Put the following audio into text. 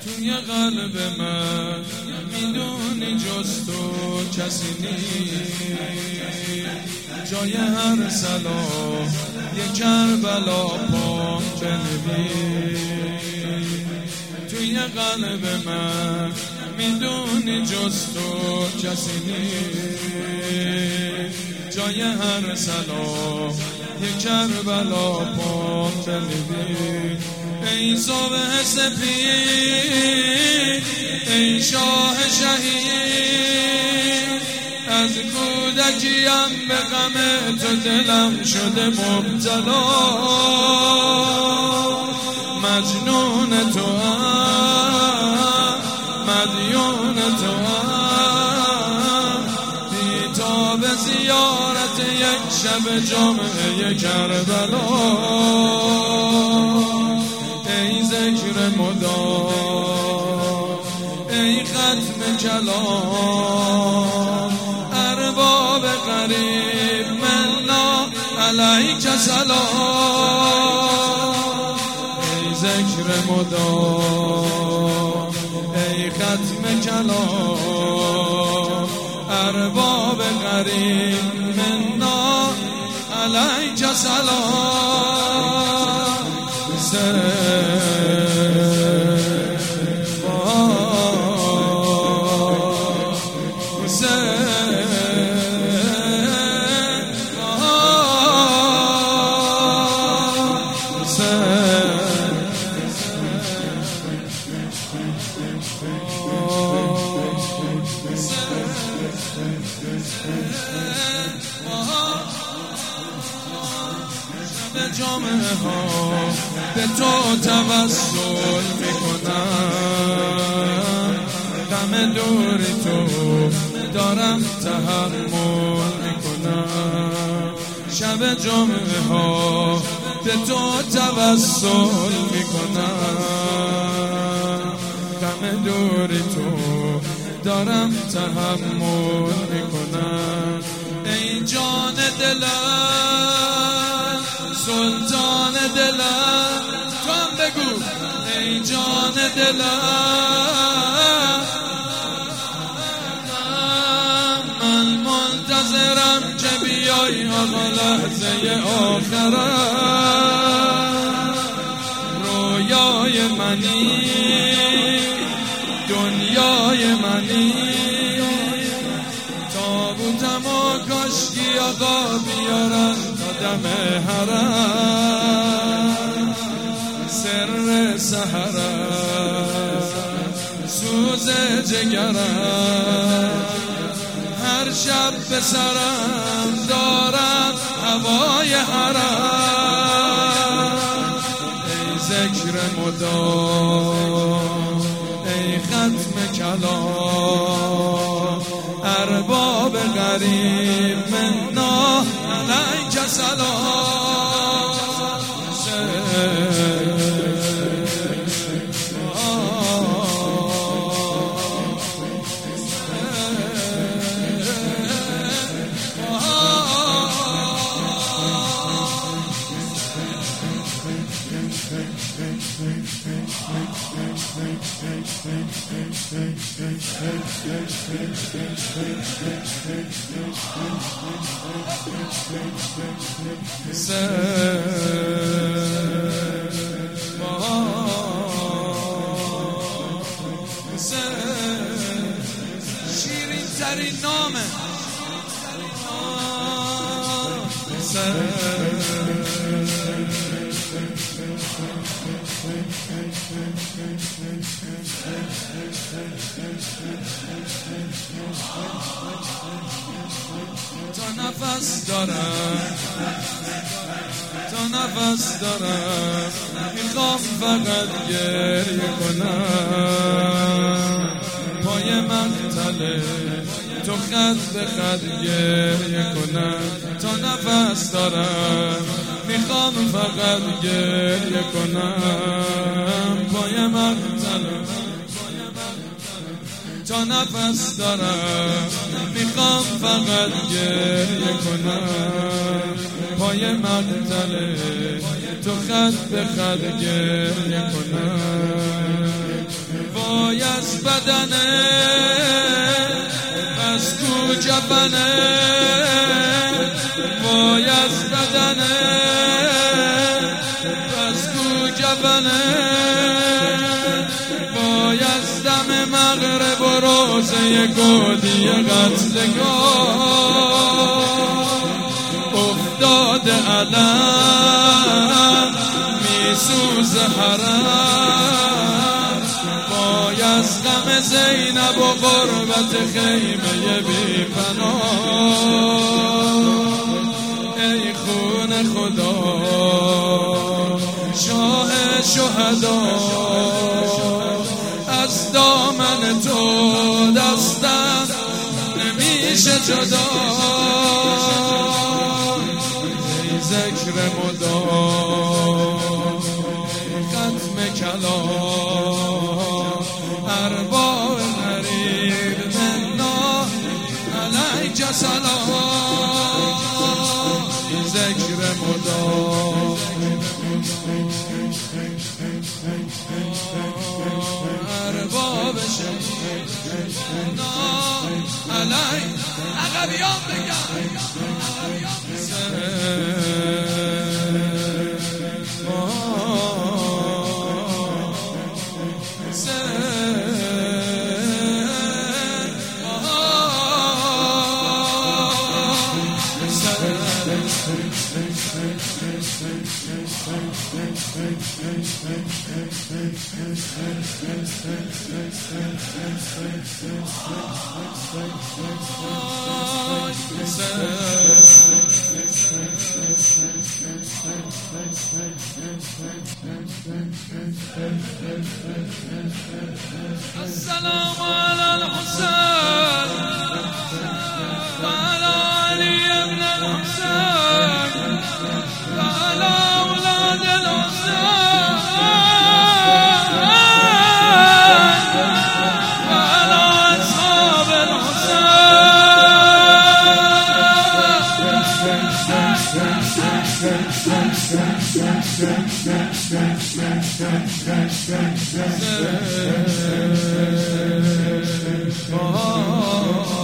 توی قلب من میدونی جز تو کسی نیست. جای هر صلاح یه کربلا پام بنویس. توی قلب من میدونی جز تو کسی نیست. جای هر صلاح یه کربلا پام بنویس. ای صبح سپید ای شاه شهید، از کودکیم به غم تو دلم شده مبتلا. مجنون تو هم مدیون تو هم، بی تا به زیارت یک شب جمعه کربلا. ای ذکر مدام ای ختم کلام، ارباب غریب منا علیک سلام. ای ذکر مدام ای ختم کلام، ارباب غریب منا علیک سلام. جامعه ها به تو توسل میکنم، غم دوری تو دارم تحمل میکنم. شب جمعه ها به تو توسل میکنم، غم دوری تو دارم تحمل میکنم. ای جان دلم سلطان دلم، تو هم بگو ای جان دلم، من منتظرم که بیای آقا لحظه آخرم. رویای منی دنیای منی، تابوتم و کاشکی آقا بیارن دم حرم. سر سحرم سوز جگرم، هر شب به سرم دارم هوای حرم. ای ذکر مدام ای ختم کلام، ارباب غریب منا علیک سلام. شیرین ترین نامه تا نفس دارم میخوام فقط گریه کنم. پای مقتله تو خط به خط گریه کنم. تا نفس دارم میخوام فقط گریه کنم. پای مقتله تا نفس دارم میخوام فقط گریه کنم. پای مقتله تو خط به خط گریه کنم. وای از بدنه از کو جفنه وای از بدنه از کو جفنه وای از دم مغرب و روزه گودی قتلگاه افتاده علم میسوز حرم وای از غم زینب و غربت خیمه بی پناه ای خون خدا شاه شهدا از دامن تو دستم نمیشه جدا ای ذکر مدام ختم کلام ارباب غریب منا علیک سلام ای ذکر مدام ارباب شهید علیک عقبیان بگم السلام على الحسين وعلى علي بن الحسين وعلى أولاد الحسين وعلى أصحاب الحسين